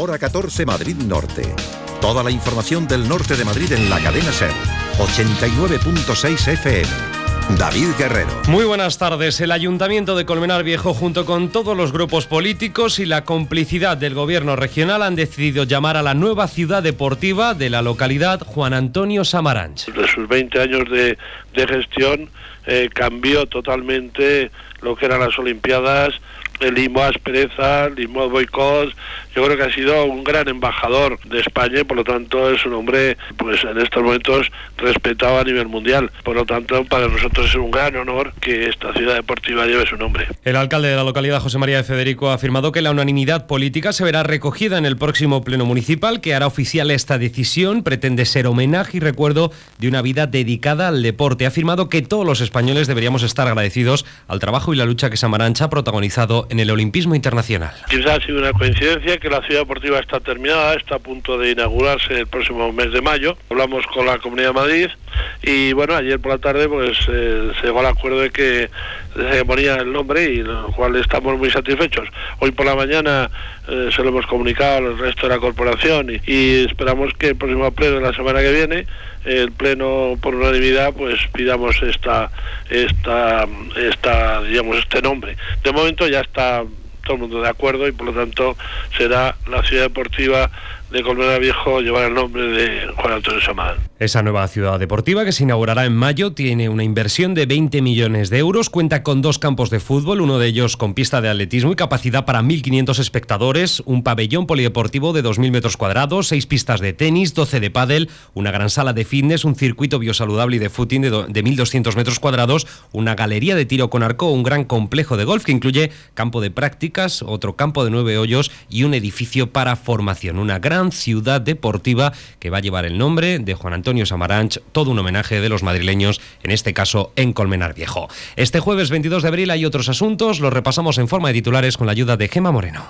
Hora 14 Madrid Norte. Toda la información del norte de Madrid en la cadena SER. 89.6 FM. David Guerrero. Muy buenas tardes. El Ayuntamiento de Colmenar Viejo, junto con todos los grupos políticos y la complicidad del Gobierno regional, han decidido llamar a la nueva ciudad deportiva de la localidad Juan Antonio Samaranch. De sus 20 años de gestión, cambió totalmente lo que eran las Olimpiadas. Limó aspereza, limó boicot. Yo creo que ha sido un gran embajador de España y por lo tanto es un hombre, pues en estos momentos, respetado a nivel mundial. Por lo tanto, para nosotros es un gran honor que esta ciudad deportiva lleve su nombre. El alcalde de la localidad, José María de Federico, ha afirmado que la unanimidad política se verá recogida en el próximo pleno municipal, que hará oficial esta decisión. Pretende ser homenaje y recuerdo de una vida dedicada al deporte. Ha afirmado que todos los españoles deberíamos estar agradecidos al trabajo y la lucha que Samaranch ha protagonizado en el olimpismo internacional. Quizás ha sido una coincidencia que la ciudad deportiva está terminada, está a punto de inaugurarse el próximo mes de mayo. Hablamos con la Comunidad de Madrid y bueno, ayer por la tarde pues se llegó al acuerdo de que se ponía el nombre y lo cual estamos muy satisfechos. Hoy por la mañana se lo hemos comunicado al resto de la corporación y esperamos que el próximo pleno de la semana que viene, el pleno por unanimidad, pues pidamos digamos, este nombre. De momento ya está todo el mundo de acuerdo y por lo tanto será la ciudad deportiva de Colmenar Viejo llevar el nombre de Juan Antonio Samaranch. Esa nueva ciudad deportiva, que se inaugurará en mayo, tiene una inversión de 20 millones de euros, cuenta con 2 campos de fútbol, uno de ellos con pista de atletismo y capacidad para 1.500 espectadores, un pabellón polideportivo de 2.000 metros cuadrados, 6 pistas de tenis, 12 de pádel, una gran sala de fitness, un circuito biosaludable y de footing de 1.200 metros cuadrados, una galería de tiro con arco, un gran complejo de golf que incluye campo de prácticas, otro campo de 9 hoyos y un edificio para formación. Una gran ciudad deportiva que va a llevar el nombre de Juan Antonio Samaranch, todo un homenaje de los madrileños, en este caso en Colmenar Viejo. Este jueves 22 de abril hay otros asuntos, los repasamos en forma de titulares con la ayuda de Gemma Moreno.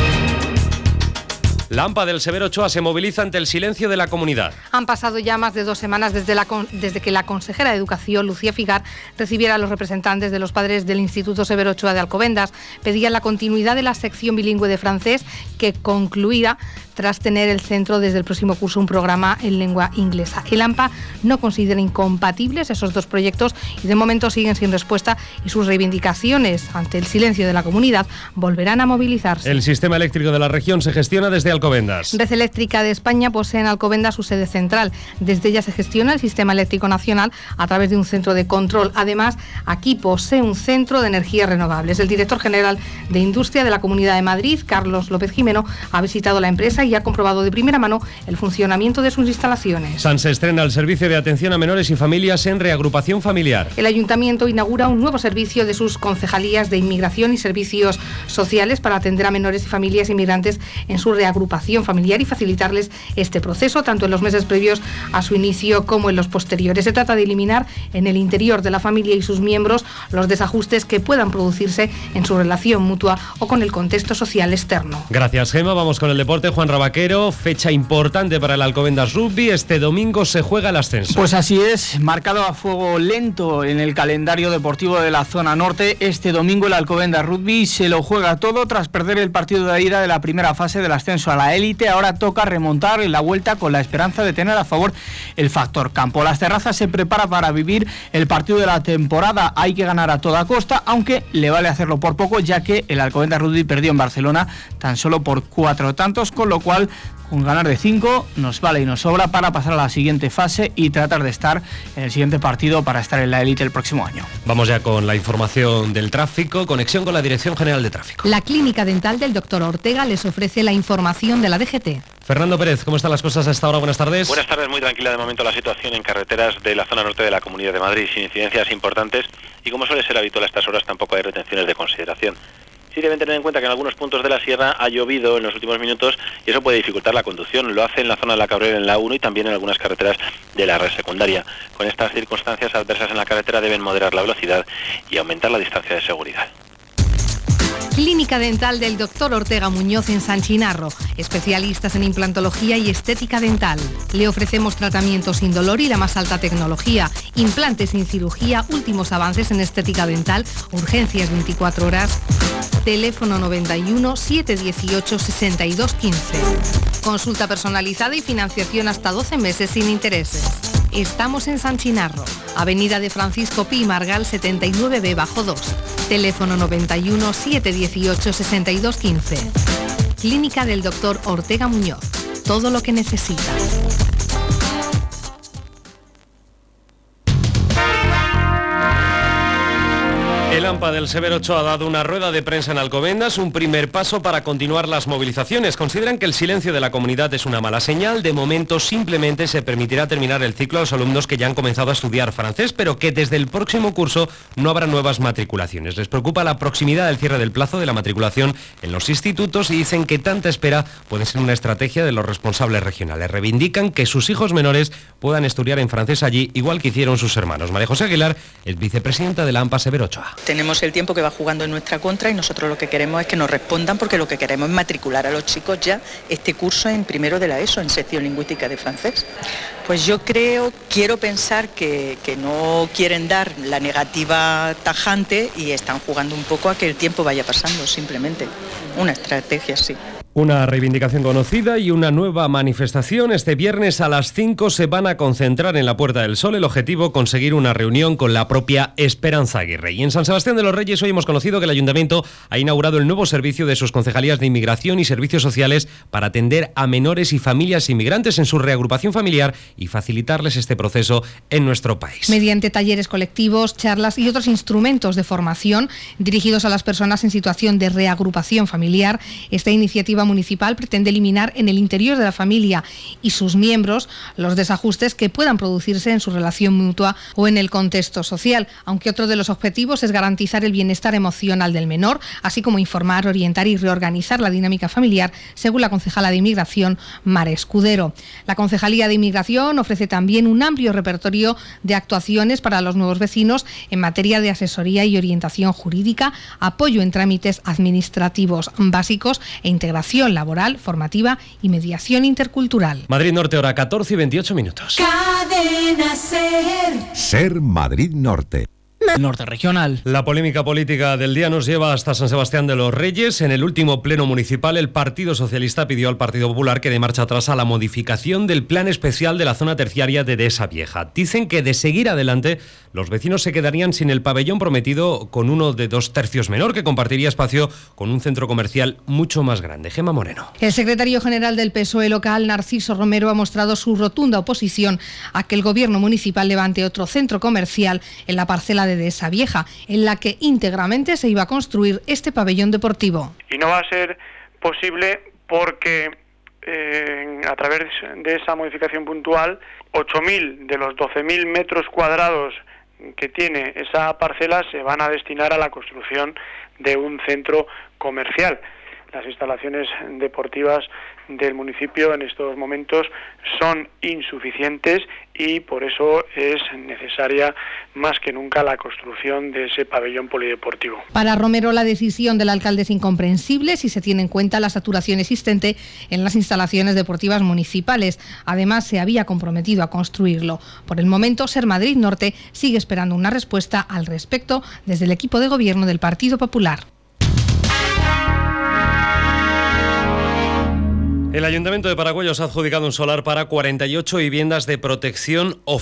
La AMPA del Severo Ochoa se moviliza ante el silencio de la comunidad. Han pasado ya más de 2 semanas desde que la consejera de Educación, Lucía Figar, recibiera a los representantes de los padres del Instituto Severo Ochoa de Alcobendas. Pedían la continuidad de la sección bilingüe de francés, que concluirá tras tener el centro desde el próximo curso un programa en lengua inglesa. El AMPA no considera incompatibles esos 2 proyectos y de momento siguen sin respuesta, y sus reivindicaciones ante el silencio de la comunidad volverán a movilizarse. El sistema eléctrico de la región se gestiona desde Alcobendas. Red Eléctrica de España posee en Alcobendas su sede central. Desde ella se gestiona el sistema eléctrico nacional a través de un centro de control. Además, aquí posee un centro de energías renovables. El director general de Industria de la Comunidad de Madrid, Carlos López Jimeno, ha visitado la empresa y ha comprobado de primera mano el funcionamiento de sus instalaciones. Se estrena el servicio de atención a menores y familias en reagrupación familiar. El Ayuntamiento inaugura un nuevo servicio de sus concejalías de Inmigración y Servicios Sociales para atender a menores y familias inmigrantes en su reagrupación familiar y facilitarles este proceso, tanto en los meses previos a su inicio como en los posteriores. Se trata de eliminar en el interior de la familia y sus miembros los desajustes que puedan producirse en su relación mutua o con el contexto social externo. Gracias, Gemma. Vamos con el deporte. Juan Rabaquero, fecha importante para el Alcobendas Rugby. Este domingo se juega el ascenso. Pues así es, marcado a fuego lento en el calendario deportivo de la zona norte. Este domingo el Alcobendas Rugby se lo juega todo tras perder el partido de ida de la primera fase del ascenso a la élite. Ahora toca remontar en la vuelta con la esperanza de tener a favor el factor campo. Las Terrazas se prepara para vivir el partido de la temporada. Hay que ganar a toda costa, aunque le vale hacerlo por poco, ya que el Alcobendas Rugby perdió en Barcelona tan solo por 4 tantos, con lo cual con ganar de 5 nos vale y nos sobra para pasar a la siguiente fase y tratar de estar en el siguiente partido para estar en la élite el próximo año. Vamos ya con la información del tráfico, conexión con la Dirección General de Tráfico. La Clínica Dental del Dr. Ortega les ofrece la información de la DGT. Fernando Pérez, ¿cómo están las cosas a esta hora? Buenas tardes. Buenas tardes, muy tranquila de momento la situación en carreteras de la zona norte de la Comunidad de Madrid, sin incidencias importantes y, como suele ser habitual a estas horas, tampoco hay retenciones de consideración. Sí deben tener en cuenta que en algunos puntos de la sierra ha llovido en los últimos minutos y eso puede dificultar la conducción. Lo hace en la zona de la Cabrera, en la 1 y también en algunas carreteras de la red secundaria. Con estas circunstancias adversas en la carretera deben moderar la velocidad y aumentar la distancia de seguridad. Clínica Dental del Dr. Ortega Muñoz en San Chinarro, especialistas en implantología y estética dental. Le ofrecemos tratamientos sin dolor y la más alta tecnología, implantes sin cirugía, últimos avances en estética dental, urgencias 24 horas. Teléfono 91 718 62 15. Consulta personalizada y financiación hasta 12 meses sin intereses. Estamos en San Chinarro, Avenida de Francisco Pi Margal 79B-2. Teléfono 91 718 62 15. Clínica del Dr. Ortega Muñoz. Todo lo que necesita. El AMPA del Severo Ochoa ha dado una rueda de prensa en Alcobendas, un primer paso para continuar las movilizaciones. Consideran que el silencio de la comunidad es una mala señal. De momento simplemente se permitirá terminar el ciclo a los alumnos que ya han comenzado a estudiar francés, pero que desde el próximo curso no habrá nuevas matriculaciones. Les preocupa la proximidad del cierre del plazo de la matriculación en los institutos y dicen que tanta espera puede ser una estrategia de los responsables regionales. Reivindican que sus hijos menores puedan estudiar en francés allí, igual que hicieron sus hermanos. María José Aguilar es vicepresidenta de la AMPA Severo Ochoa. Tenemos el tiempo que va jugando en nuestra contra y nosotros lo que queremos es que nos respondan, porque lo que queremos es matricular a los chicos ya este curso en primero de la ESO, en sección lingüística de francés. Pues yo quiero pensar que no quieren dar la negativa tajante y están jugando un poco a que el tiempo vaya pasando, simplemente. Una estrategia, sí. Una reivindicación conocida y una nueva manifestación. Este viernes a las 5 se van a concentrar en la Puerta del Sol. El objetivo, conseguir una reunión con la propia Esperanza Aguirre. Y en San Sebastián de los Reyes hoy hemos conocido que el Ayuntamiento ha inaugurado el nuevo servicio de sus concejalías de Inmigración y Servicios Sociales para atender a menores y familias inmigrantes en su reagrupación familiar y facilitarles este proceso en nuestro país. Mediante talleres colectivos, charlas y otros instrumentos de formación dirigidos a las personas en situación de reagrupación familiar, esta iniciativa municipal pretende eliminar en el interior de la familia y sus miembros los desajustes que puedan producirse en su relación mutua o en el contexto social, aunque otro de los objetivos es garantizar el bienestar emocional del menor, así como informar, orientar y reorganizar la dinámica familiar, según la concejala de Inmigración, Mar Escudero. La Concejalía de Inmigración ofrece también un amplio repertorio de actuaciones para los nuevos vecinos en materia de asesoría y orientación jurídica, apoyo en trámites administrativos básicos e integración laboral, formativa y mediación intercultural. Madrid Norte, hora 14 y 28 minutos. Cadena Ser. Ser Madrid Norte. Norte regional. La polémica política del día nos lleva hasta San Sebastián de los Reyes. En el último pleno municipal, el Partido Socialista pidió al Partido Popular que dé marcha atrás a la modificación del plan especial de la zona terciaria de Dehesa Vieja. Dicen que de seguir adelante, los vecinos se quedarían sin el pabellón prometido, con uno de 2 tercios menor, que compartiría espacio con un centro comercial mucho más grande. Gemma Moreno. El secretario general del PSOE local, Narciso Romero, ha mostrado su rotunda oposición a que el gobierno municipal levante otro centro comercial en la parcela de Dehesa Vieja, en la que íntegramente se iba a construir este pabellón deportivo. Y no va a ser posible porque a través de esa modificación puntual, 8.000 de los 12.000 metros cuadrados que tiene esa parcela se van a destinar a la construcción de un centro comercial. Las instalaciones deportivas del municipio en estos momentos son insuficientes y por eso es necesaria más que nunca la construcción de ese pabellón polideportivo. Para Romero, la decisión del alcalde es incomprensible si se tiene en cuenta la saturación existente en las instalaciones deportivas municipales. Además, se había comprometido a construirlo. Por el momento, Ser Madrid Norte sigue esperando una respuesta al respecto desde el equipo de gobierno del Partido Popular. El Ayuntamiento de Paracuellos ha adjudicado un solar para 48 viviendas de protección oficial.